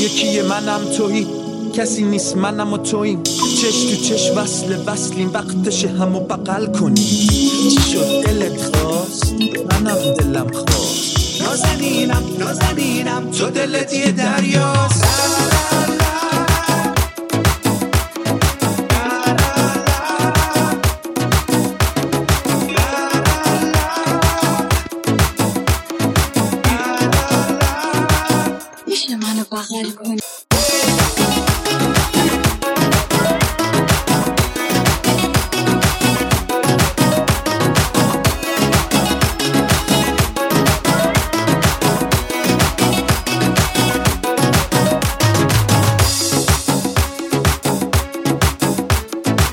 یکی منم تویی، کسی نیست منم و توییم، چش تو چش وصلیم، وقتش همو بغل کنیم. چی شد دلت خواست؟ منم دلم خواست. نازنینم تو دلت یه دریاست. میشه منو بغل کنی؟